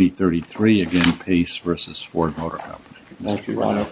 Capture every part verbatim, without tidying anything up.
twenty thirty-three, again, Pace versus Ford Motor Company. Thank you, Your Honor.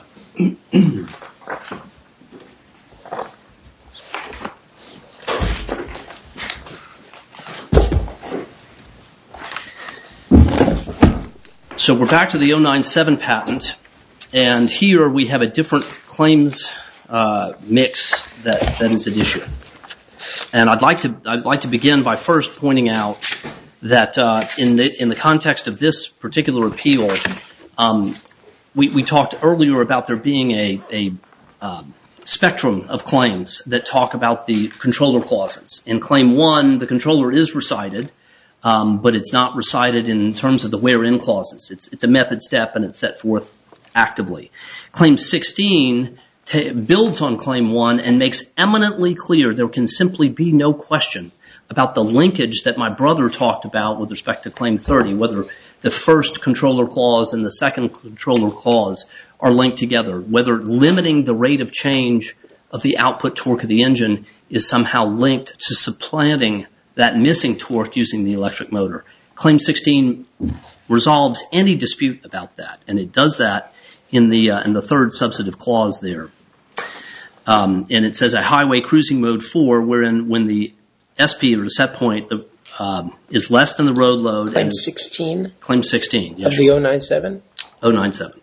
So we're back to the oh nine seven patent, and here we have a different claims uh, mix that, that is at issue. And I'd like to I'd like to begin by first pointing out that uh, in the in the context of this particular appeal, um, we, we talked earlier about there being a a um, spectrum of claims that talk about the controller clauses. In Claim One, the controller is recited, um, but it's not recited in terms of the where-in clauses. It's it's a method step and it's set forth actively. Claim sixteen t- builds on Claim One and makes eminently clear there can simply be no question about the linkage that my brother talked about with respect to Claim thirty, whether the first controller clause and the second controller clause are linked together, whether limiting the rate of change of the output torque of the engine is somehow linked to supplanting that missing torque using the electric motor. Claim sixteen resolves any dispute about that, and it does that in the uh, in the third substantive clause there. Um, and it says a highway cruising mode four, wherein when the S P or the set point the, um, is less than the road load. Claim sixteen? Claim sixteen, yes. Of the oh nine seven? oh nine seven.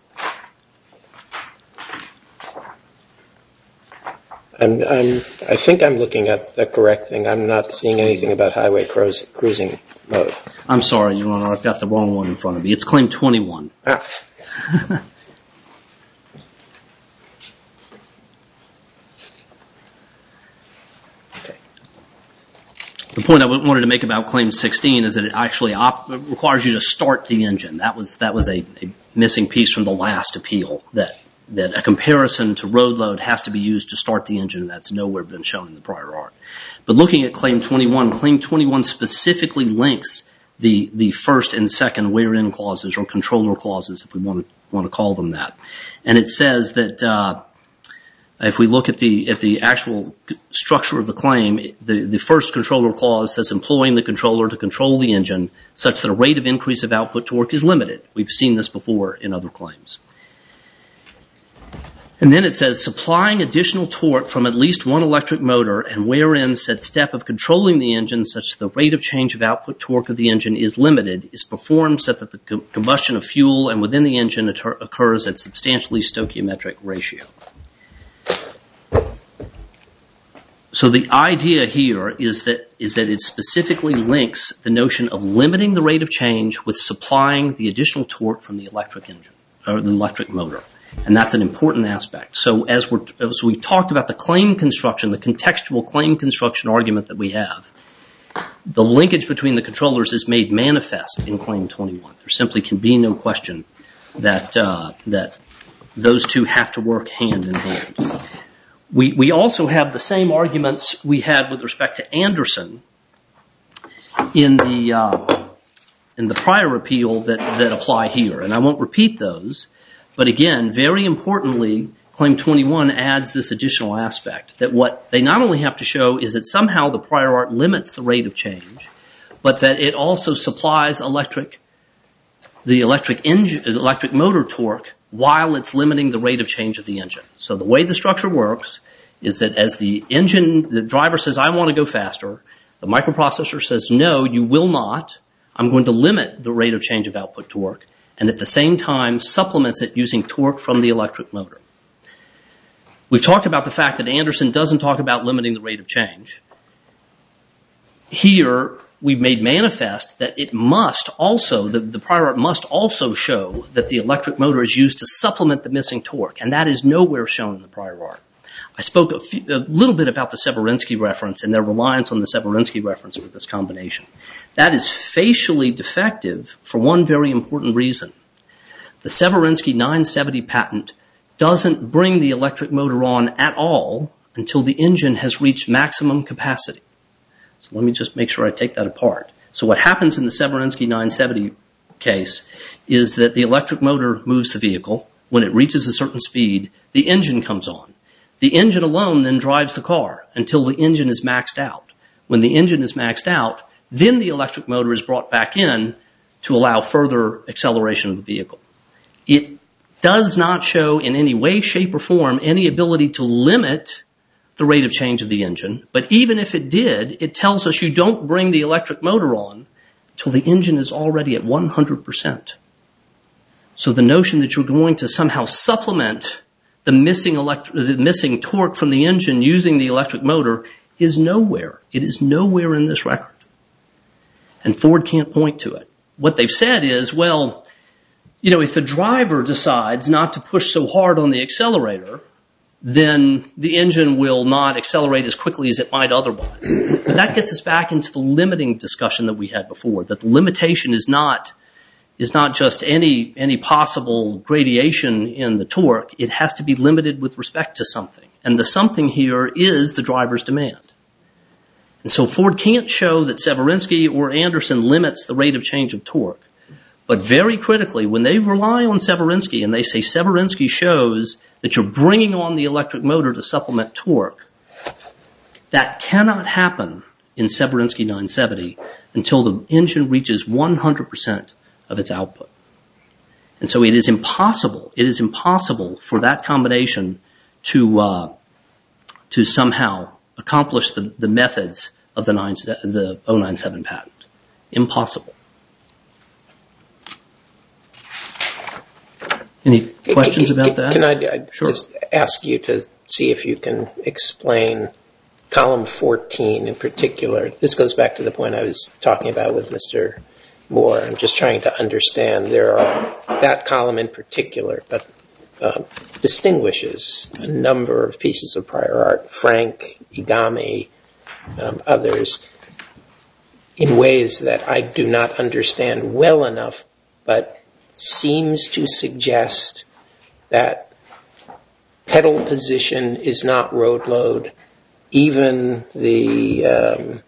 I'm, I'm, I think I'm looking at the correct thing. I'm not seeing anything about highway cruise, cruising mode. I'm sorry, Your Honor, I've got the wrong one in front of me. It's Claim twenty-one. Ah. The point I wanted to make about Claim sixteen is that it actually op- requires you to start the engine. That was that was a, a missing piece from the last appeal, that that a comparison to road load has to be used to start the engine. That's nowhere been shown in the prior art. But looking at Claim twenty-one, Claim twenty-one specifically links the the first and second where-in clauses, or controller clauses, if we want to want to call them that. And it says that uh, if we look at the at the actual structure of the claim, the, the first controller clause says employing the controller to control the engine such that a rate of increase of output torque is limited. We've seen this before in other claims. And then it says supplying additional torque from at least one electric motor and wherein said step of controlling the engine such that the rate of change of output torque of the engine is limited is performed so that the co- combustion of fuel and within the engine occur- occurs at substantially stoichiometric ratio. So the idea here is that is that it specifically links the notion of limiting the rate of change with supplying the additional torque from the electric engine, or the electric motor. And that's an important aspect. So as, we're, as we've talked about the claim construction, the contextual claim construction argument that we have, the linkage between the controllers is made manifest in Claim twenty-one. There simply can be no question that uh, that those two have to work hand in hand. We we also have the same arguments we had with respect to Anderson in the uh, in the prior appeal that, that apply here, and I won't repeat those. But again, very importantly, Claim twenty-one adds this additional aspect, that what they not only have to show is that somehow the prior art limits the rate of change, but that it also supplies electric the electric engine, electric motor torque while it's limiting the rate of change of the engine. So the way the structure works is that as the engine, the driver says, I want to go faster, the microprocessor says, no, you will not. I'm going to limit the rate of change of output torque, and at the same time supplements it using torque from the electric motor. We've talked about the fact that Anderson doesn't talk about limiting the rate of change. Here, we've made manifest that it must also, the, the prior art must also show that the electric motor is used to supplement the missing torque, and that is nowhere shown in the prior art. I spoke a, few, a little bit about the Severinsky reference and their reliance on the Severinsky reference with this combination. That is facially defective for one very important reason. The Severinsky nine seventy patent doesn't bring the electric motor on at all until the engine has reached maximum capacity. So let me just make sure I take that apart. So what happens in the Severinsky nine seventy case is that the electric motor moves the vehicle. When it reaches a certain speed, the engine comes on. The engine alone then drives the car until the engine is maxed out. When the engine is maxed out, then the electric motor is brought back in to allow further acceleration of the vehicle. It does not show in any way, shape, or form any ability to limit the rate of change of the engine. But even if it did, it tells us you don't bring the electric motor on until the engine is already at one hundred percent. So the notion that you're going to somehow supplement the missing elect- the missing torque from the engine using the electric motor is nowhere. It is nowhere in this record. And Ford can't point to it. What they've said is, well, you know, if the driver decides not to push so hard on the accelerator, then the engine will not accelerate as quickly as it might otherwise. But that gets us back into the limiting discussion that we had before, that the limitation is not is not just any any possible gradation in the torque. It has to be limited with respect to something. And the something here is the driver's demand. And so Ford can't show that Severinsky or Anderson limits the rate of change of torque. But very critically, when they rely on Severinsky and they say Severinsky shows that you're bringing on the electric motor to supplement torque, that cannot happen in Severinsky nine seventy until the engine reaches one hundred percent of its output. And so it is impossible, it is impossible for that combination to uh, to somehow accomplish the, the methods of the, nine, the oh nine seven patent. Impossible. Any questions about that? Can I, I sure. just ask you to see if you can explain column fourteen in particular? This goes back to the point I was talking about with Mister Moore. I'm just trying to understand. There are that column in particular, but uh, distinguishes a number of pieces of prior art, Frank, Igami, um, others, in ways that I do not understand well enough, but seems to suggest that pedal position is not road load. Even the, um,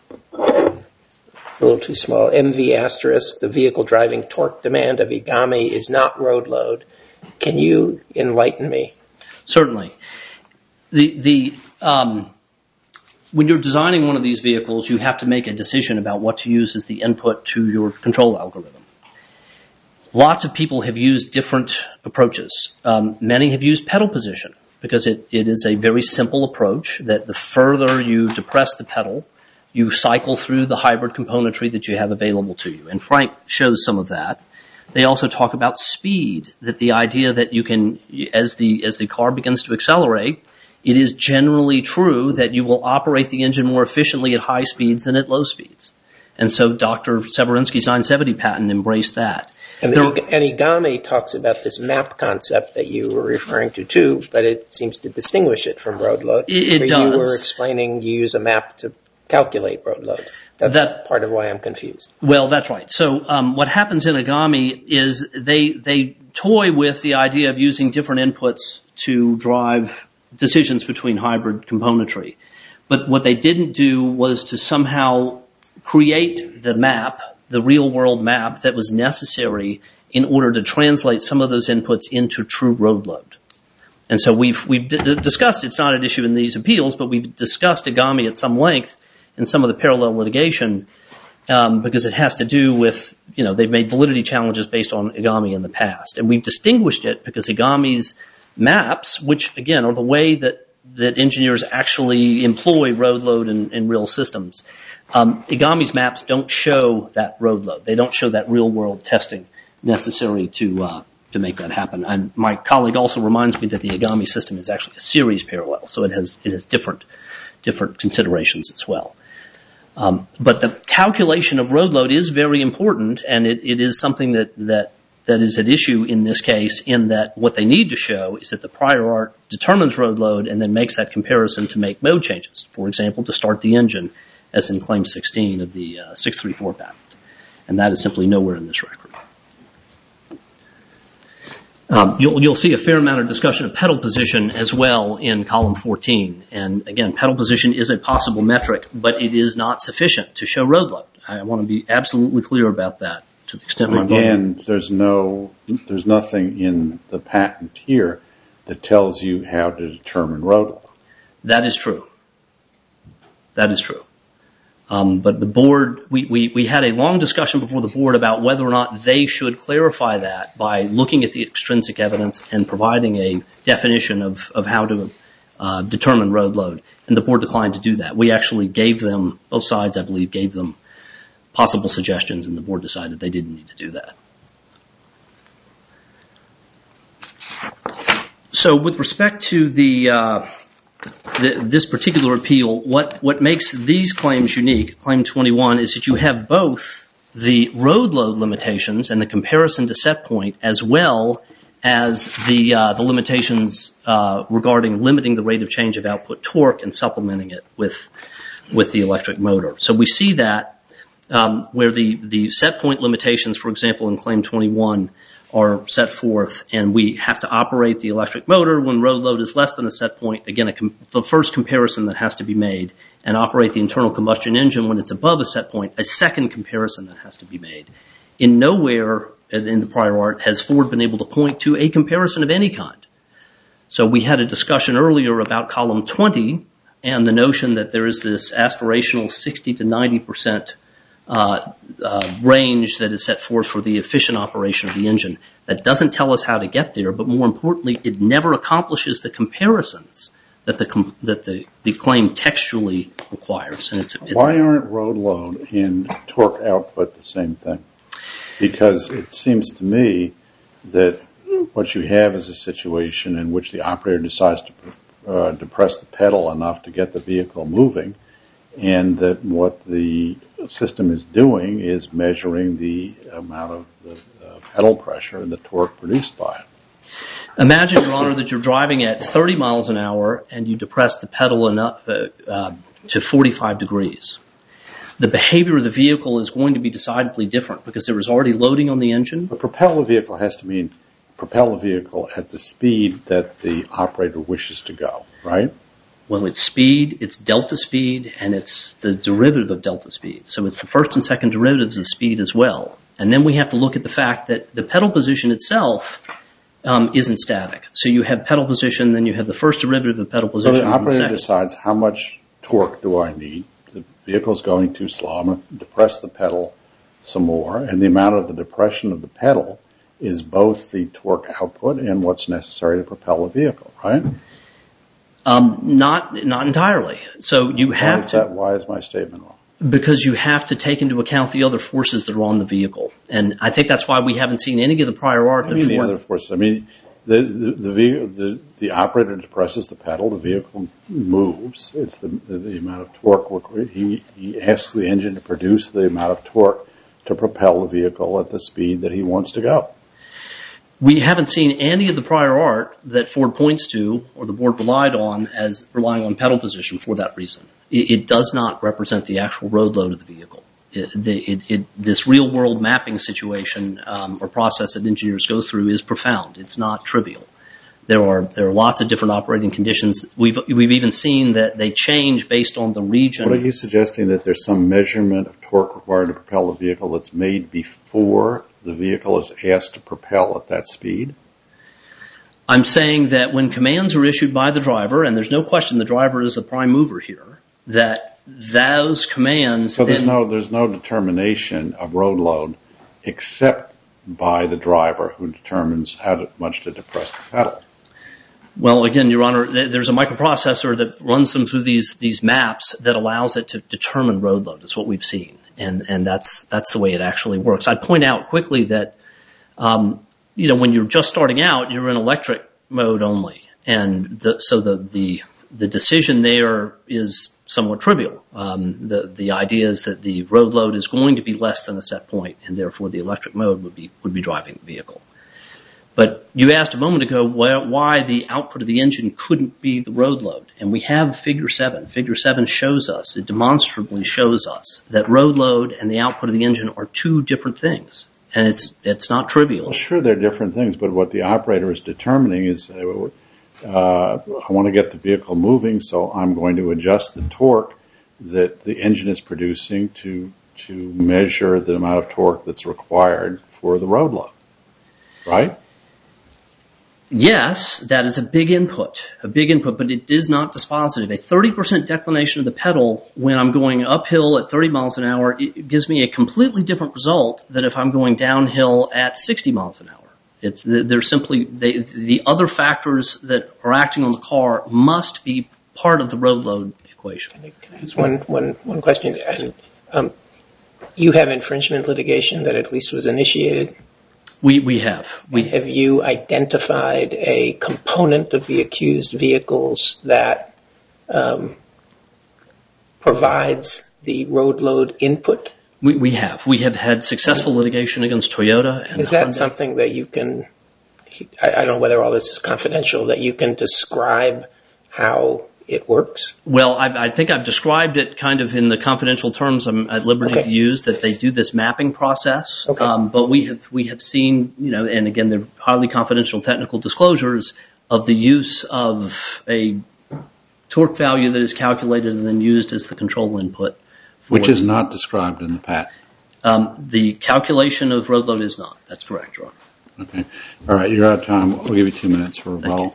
it's a little too small, M V asterisk, the vehicle driving torque demand of Igami is not road load. Can you enlighten me? Certainly. The, the, um, when you're designing one of these vehicles, you have to make a decision about what to use as the input to your control algorithm. Lots of people have used different approaches. Um, many have used pedal position because it, it is a very simple approach that the further you depress the pedal, you cycle through the hybrid componentry that you have available to you. And Frank shows some of that. They also talk about speed, that the idea that you can, as the, as the car begins to accelerate, it is generally true that you will operate the engine more efficiently at high speeds than at low speeds. And so Doctor Severinsky's nine seventy patent embraced that. And, the, and Igami talks about this map concept that you were referring to too, but it seems to distinguish it from road load. It, it does. You does. were explaining you use a map to calculate road loads. That's that, part of why I'm confused. Well, that's right. So um, what happens in Igami is they they toy with the idea of using different inputs to drive decisions between hybrid componentry. But what they didn't do was to somehow create the map, the real-world map that was necessary in order to translate some of those inputs into true road load. And so we've we've d- discussed, it's not an issue in these appeals, but we've discussed Igami at some length in some of the parallel litigation um, because it has to do with, you know, they've made validity challenges based on Igami in the past. And we've distinguished it because Igami's maps, which, again, are the way that, that engineers actually employ road load in, in real systems, Um, Igami's maps don't show that road load. They don't show that real-world testing necessary to uh, to make that happen. And my colleague also reminds me that the Igami system is actually a series parallel, so it has it has different different considerations as well. Um, but the calculation of road load is very important, and it, it is something that that that is at issue in this case. In that, what they need to show is that the prior art determines road load and then makes that comparison to make mode changes. For example, to start the engine, as in Claim sixteen of the uh, six thirty-four patent. And that is simply nowhere in this record. Um, you'll, you'll see a fair amount of discussion of pedal position as well in column fourteen. And again, pedal position is a possible metric, but it is not sufficient to show road load. I want to be absolutely clear about that to the extent I'm Again, there's no, there's nothing in the patent here that tells you how to determine road load. That is true. That is true. Um, but the board, we, we, we had a long discussion before the board about whether or not they should clarify that by looking at the extrinsic evidence and providing a definition of, of how to uh, determine road load. And the board declined to do that. We actually gave them, both sides, I believe, gave them possible suggestions, and the board decided they didn't need to do that. So with respect to the, uh, the this particular appeal, what, what makes these claims unique, Claim twenty-one, is that you have both the road load limitations and the comparison to set point, as well as the uh, the limitations uh, regarding limiting the rate of change of output torque and supplementing it with with the electric motor. So we see that um, where the, the set point limitations, for example, in Claim twenty-one, are set forth, and we have to operate the electric motor when road load is less than a set point. Again, a com- the first comparison that has to be made, and operate the internal combustion engine when it's above a set point, a second comparison that has to be made. In nowhere in the prior art has Ford been able to point to a comparison of any kind. So we had a discussion earlier about column twenty and the notion that there is this aspirational sixty to ninety percent uh, uh, range that is set forth for the efficient operation of the engine. That doesn't tell us how to get there, but more importantly, it never accomplishes the comparisons that the com- that the, the claim textually requires. And it's, it's Why aren't road load and torque output the same thing? Because it seems to me that what you have is a situation in which the operator decides to uh, depress the pedal enough to get the vehicle moving, and that what the system is doing is measuring the amount of the uh, pedal pressure and the torque produced by it. Imagine, Your Honor, that you're driving at thirty miles an hour and you depress the pedal enough uh, uh, to forty-five degrees. The behavior of the vehicle is going to be decidedly different because there is already loading on the engine. But propel the vehicle has to mean propel the vehicle at the speed that the operator wishes to go, right? Well, it's speed, it's delta speed, and it's the derivative of delta speed. So it's the first and second derivatives of speed as well. And then we have to look at the fact that the pedal position itself um, isn't static. So you have pedal position, then you have the first derivative of pedal position. So the operator the decides how much torque do I need. The vehicle's going too slow. I'm going to depress the pedal some more, and the amount of the depression of the pedal is both the torque output and what's necessary to propel the vehicle, right? Um, not not entirely. So you have why is to. That, why is my statement wrong? Because you have to take into account the other forces that are on the vehicle, and I think that's why we haven't seen any of the prior art. I mean the other forces. I mean the the the, vehicle, the the operator depresses the pedal, the vehicle moves. It's the the, the amount of torque. He he asks the engine to produce the amount of torque to propel the vehicle at the speed that he wants to go. We haven't seen any of the prior art that Ford points to or the board relied on as relying on pedal position for that reason. It, it does not represent the actual road load of the vehicle. It, the, it, it, this real-world mapping situation um, or process that engineers go through is profound. It's not trivial. There are there are lots of different operating conditions. We've we've even seen that they change based on the region. What are you suggesting, that there's some measurement of torque required to propel the vehicle that's made before the vehicle is asked to propel at that speed? I'm saying that when commands are issued by the driver, and there's no question the driver is the prime mover here, that those commands... So there's no there's no determination of road load except by the driver, who determines how to, much to depress the pedal. Well, again, Your Honor, there's a microprocessor that runs them through these these maps that allows it to determine road load. Is what we've seen, and and that's that's the way it actually works. I'd point out quickly that um, you know when you're just starting out, you're in electric mode only, and the, so the the the decision there is somewhat trivial. Um, the the idea is that the road load is going to be less than a set point, and therefore the electric mode would be would be driving the vehicle. But you asked a moment ago why the output of the engine couldn't be the road load. And we have Figure seven. Figure seven shows us, it demonstrably shows us, that road load and the output of the engine are two different things. And it's it's not trivial. Well, sure, they're different things, but what the operator is determining is, uh, I want to get the vehicle moving, so I'm going to adjust the torque that the engine is producing to to measure the amount of torque that's required for the road load. Right? Yes, that is a big input, a big input, but it is not dispositive. A thirty percent declination of the pedal when I'm going uphill at thirty miles an hour, it gives me a completely different result than if I'm going downhill at sixty miles an hour. It's, they're simply, they, the other factors that are acting on the car must be part of the road load equation. Can I, can I ask one, one, one question? Um, you have infringement litigation that at least was initiated? We we have. We have you identified a component of the accused vehicles that um, provides the road load input? We we have. We have had successful litigation against Toyota. And is that Hyundai. Something that you can? I, I don't know whether all this is confidential. That you can describe how it works? Well, I've, I think I've described it kind of in the confidential terms I'm at liberty okay. to use, that they do this mapping process. Okay. Um, but we have we have seen, you know, and again, they're highly confidential technical disclosures of the use of a torque value that is calculated and then used as the control input. Which is not described in the patent. Um, the calculation of road load is not. That's correct, Ron. Okay. All right, you're out of time. We'll give you two minutes for rebuttal.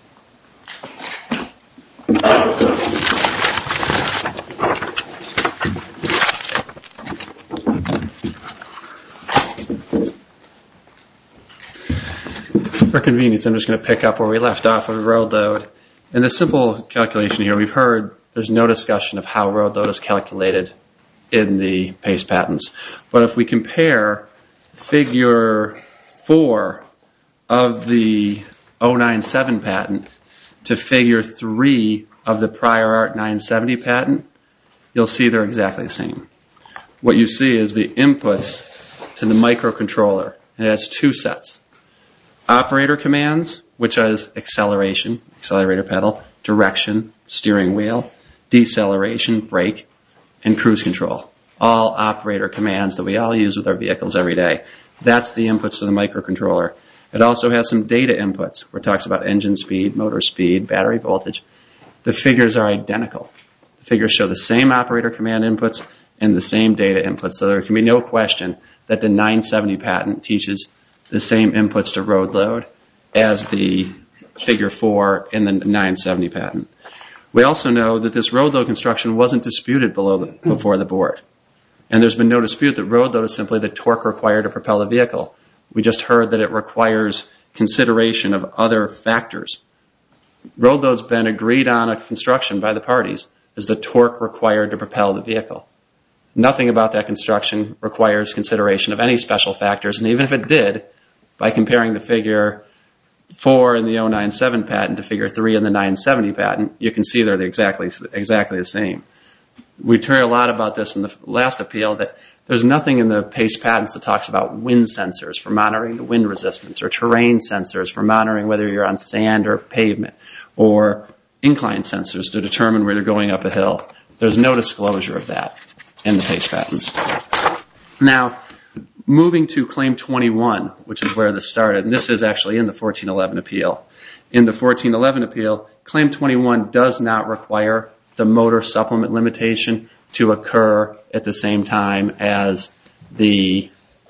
For convenience, I'm just going to pick up where we left off with road load. In the simple calculation here, we've heard there's no discussion of how road load is calculated in the PACE patents. But if we compare figure four of the oh nine seven patent to figure three of the prior art nine seventy patent, you'll see they're exactly the same. What you see is the inputs to the microcontroller. It has two sets. Operator commands, which is acceleration, accelerator pedal, direction, steering wheel, deceleration, brake, and cruise control. All operator commands that we all use with our vehicles every day. That's the inputs to the microcontroller. It also has some data inputs where it talks about engine speed, motor speed, battery voltage. The figures are identical. The figures show the same operator command inputs and the same data inputs. So there can be no question that the nine seventy patent teaches the same inputs to road load as the figure four in the nine seventy patent. We also know that this road load construction wasn't disputed below the, before the board. And there's been no dispute that road load is simply the torque required to propel the vehicle. We just heard that it requires consideration of other factors. Road load's been agreed on a construction by the parties as the torque required to propel the vehicle. Nothing about that construction requires consideration of any special factors, and even if it did, by comparing the figure four in the oh nine seven patent to figure three in the nine seventy patent, you can see they're exactly exactly the same. We heard a lot about this in the last appeal, that there's nothing in the PACE patents that talks about wind sensors for monitoring the wind resistance, or terrain sensors for monitoring whether you're on sand or pavement, or incline sensors to determine where you're going up a hill. There's no disclosure of that in the PACE patents. Now, moving to Claim twenty-one, which is where this started, and this is actually in the fourteen eleven appeal. In the fourteen eleven appeal, Claim twenty-one does not require the motor supplement limitation to occur at the same time as the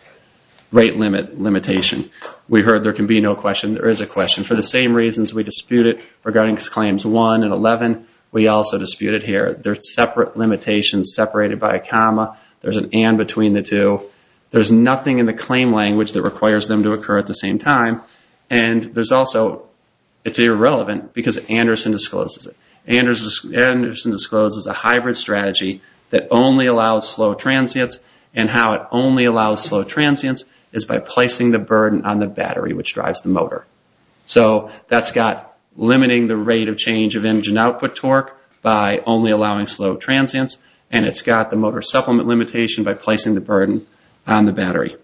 rate limit limitation. We heard there can be no question. There is a question. For the same reasons we dispute it regarding Claims one and eleven, we also dispute it here. They're separate limitations separated by a comma. There's an and between the two. There's nothing in the claim language that requires them to occur at the same time. And there's also, it's irrelevant because Anderson discloses it. Anderson discloses a hybrid strategy that only allows slow transients, and how it only allows slow transients is by placing the burden on the battery, which drives the motor. So that's got limiting the rate of change of engine output torque by only allowing slow transients, and it's got the motor supplement limitation by placing the burden on the battery.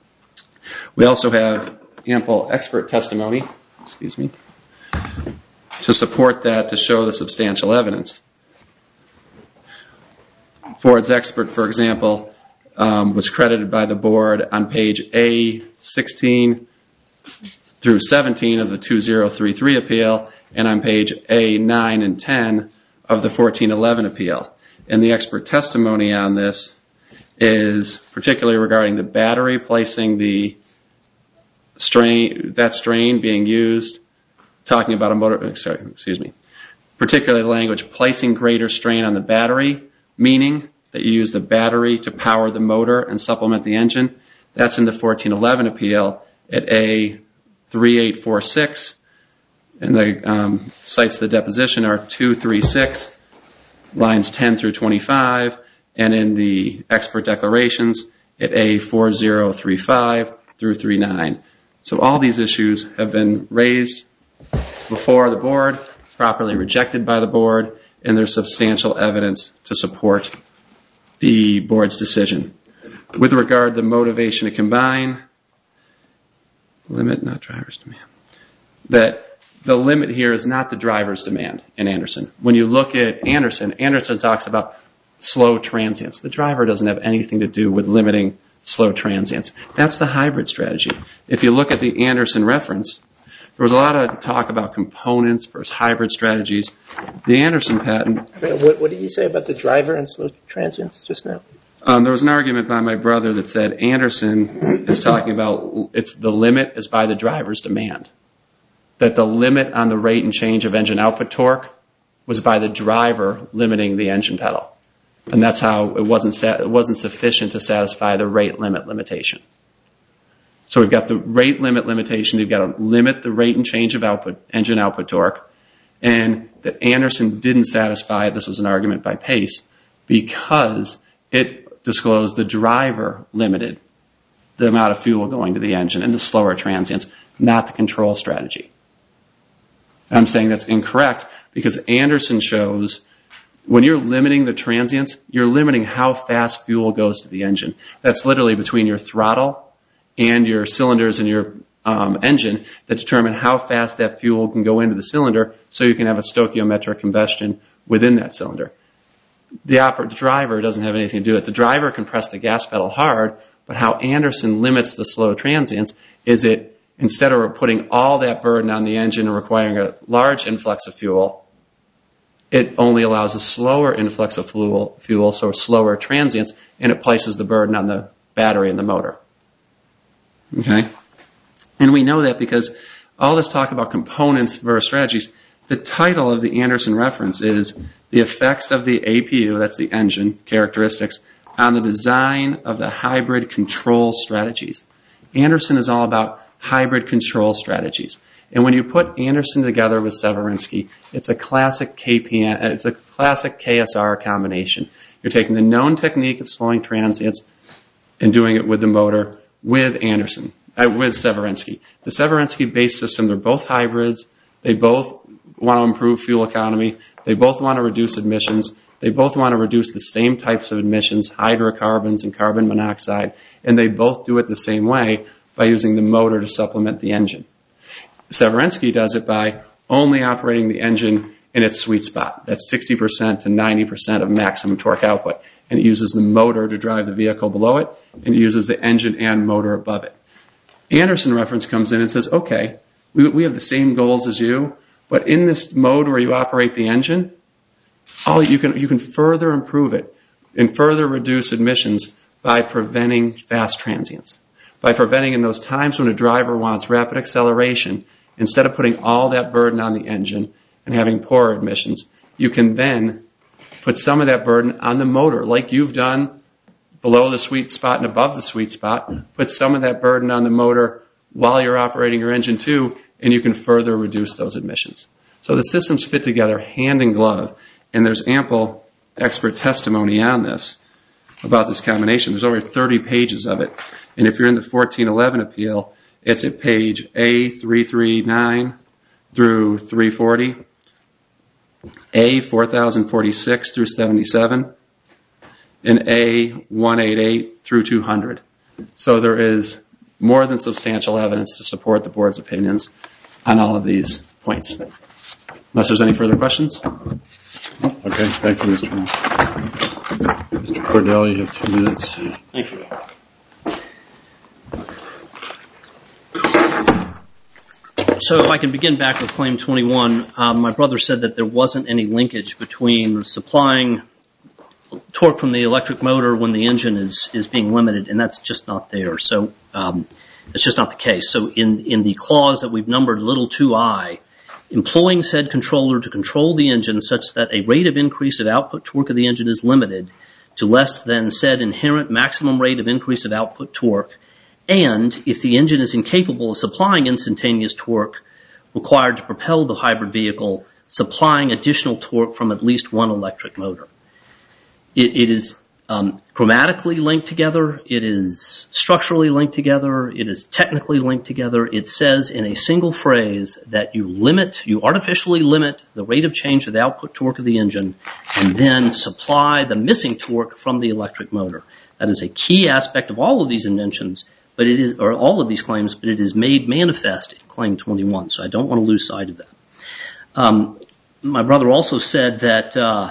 We also have ample expert testimony, excuse me, to support that, to show the substantial evidence. Ford's expert, for example, um, was credited by the board on page A sixteen through seventeen of the two thousand thirty-three appeal, and on page A nine and ten of the fourteen eleven appeal. And the expert testimony on this is particularly regarding the battery, placing the strain, that strain being used talking about a motor, sorry, excuse me, particularly the language, placing greater strain on the battery, meaning that you use the battery to power the motor and supplement the engine. That's in the fourteen eleven appeal at A three eight four six. And the um, cites of the deposition are two three six, lines ten through twenty-five, and in the expert declarations at A four zero three five through thirty-nine. So all these issues have been raised before the board, properly rejected by the board, and there's substantial evidence to support the board's decision. With regard to the motivation to combine, limit, not driver's demand, that the limit here is not the driver's demand in Anderson. When you look at Anderson, Anderson talks about slow transients. The driver doesn't have anything to do with limiting slow transients. That's the hybrid strategy. If you look at the Anderson reference, there was a lot of talk about components versus hybrid strategies. The Anderson patent... I mean, what, what did you say about the driver and slow transients just now? Um, there was an argument by my brother that said Anderson is talking about it's the limit is by the driver's demand. That the limit on the rate and change of engine output torque was by the driver limiting the engine pedal. And that's how it wasn't sa- it wasn't sufficient to satisfy the rate limit limitation. So we've got the rate limit limitation. You've got to limit the rate and change of output engine output torque. And that Anderson didn't satisfy, this was an argument by Pace, because it disclosed the driver limited the amount of fuel going to the engine and the slower transients, not the control strategy. I'm saying that's incorrect because Anderson shows when you're limiting the transients, you're limiting how fast fuel goes to the engine. That's literally between your throttle and your cylinders in your um, engine that determine how fast that fuel can go into the cylinder so you can have a stoichiometric combustion within that cylinder. The, oper- the driver doesn't have anything to do with it. The driver can press the gas pedal hard, but how Anderson limits the slow transients is it instead of putting all that burden on the engine and requiring a large influx of fuel, it only allows a slower influx of fuel, fuel, so slower transients, and it places the burden on the battery and the motor. Okay? And we know that because all this talk about components versus strategies, the title of the Anderson reference is The Effects of the A P U, that's the engine characteristics, on the design of the hybrid control strategies. Anderson is all about hybrid control strategies. And when you put Anderson together with Severinsky, it's a classic K P N, it's a classic K S R combination. You're taking the known technique of slowing transients and doing it with the motor with Anderson, uh, with Severinsky. The Severinsky-based system, they're both hybrids. They both want to improve fuel economy. They both want to reduce emissions. They both want to reduce the same types of emissions, hydrocarbons and carbon monoxide, and they both do it the same way by using the motor to supplement the engine. Severinsky does it by only operating the engine in its sweet spot. That's sixty percent to ninety percent of maximum torque output. And it uses the motor to drive the vehicle below it, and it uses the engine and motor above it. Anderson reference comes in and says, okay, we, we have the same goals as you, but in this mode where you operate the engine, oh, you can you can further improve it and further reduce emissions by preventing fast transients. By preventing in those times when a driver wants rapid acceleration, instead of putting all that burden on the engine and having poor emissions, you can then put some of that burden on the motor, like you've done below the sweet spot and above the sweet spot. Put some of that burden on the motor while you're operating your engine too, and you can further reduce those emissions. So the systems fit together hand in glove, and there's ample expert testimony on this about this combination. There's over thirty pages of it. And if you're in the fourteen eleven appeal, it's at page A three thirty-nine through three forty, A four thousand forty-six through seventy-seven, and A one eighty-eight through two hundred. So there is more than substantial evidence to support the board's opinions on all of these points. Unless there's any further questions? Okay, thank you, Mister Mister Cordell, you have two minutes. Thank you. So if I can begin back with Claim twenty-one, um, my brother said that there wasn't any linkage between supplying torque from the electric motor when the engine is, is being limited, and that's just not there. So um, it's just not the case. So in, in the clause that we've numbered little two I, employing said controller to control the engine such that a rate of increase of output torque of the engine is limited to less than said inherent maximum rate of increase of output torque, and if the engine is incapable of supplying instantaneous torque required to propel the hybrid vehicle, supplying additional torque from at least one electric motor. It, it is um, grammatically linked together. It is structurally linked together. It is technically linked together. It says in a single phrase that you limit, you artificially limit the rate of change of the output torque of the engine and then supply the missing torque from the electric motor. That is a key aspect of all of these inventions, but it is, or all of these claims, but it is made manifest in Claim twenty-one, so I don't want to lose sight of that. Um, my brother also said that, uh,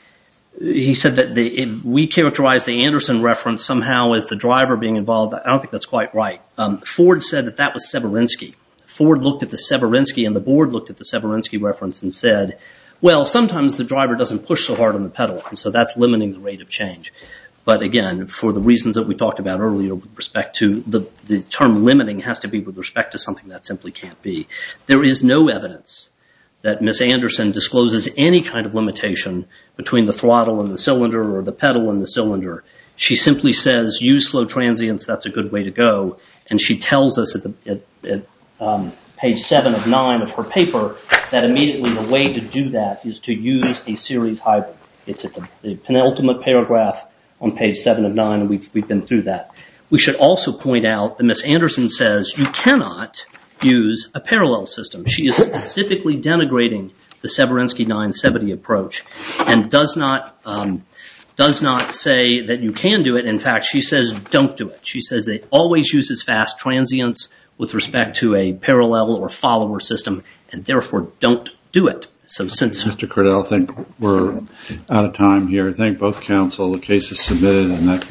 he said that the, it, we characterize the Anderson reference somehow as the driver being involved. I don't think that's quite right. Um, Ford said that that was Severinsky. Ford looked at the Severinsky, and the board looked at the Severinsky reference and said, well, sometimes the driver doesn't push so hard on the pedal, and so that's limiting the rate of change. But again, for the reasons that we talked about earlier with respect to the, the term limiting has to be with respect to something that simply can't be. There is no evidence that Miz Anderson discloses any kind of limitation between the throttle and the cylinder or the pedal and the cylinder. She simply says, use slow transients, that's a good way to go. And she tells us at, the, at, at um, page seven of nine of her paper that immediately the way to do that is to use a series hybrid. It's at the, the penultimate paragraph on page seven of nine, and we've, we've been through that. We should also point out that Miz Anderson says you cannot use a parallel system. She is specifically denigrating the Severinsky nine seventy approach and does not um, does not say that you can do it. In fact, she says don't do it. She says it always uses fast transients with respect to a parallel or follower system, and therefore don't do it. So since Mister Cordell, I think we're out of time here. I thank both counsel. The case is submitted, and that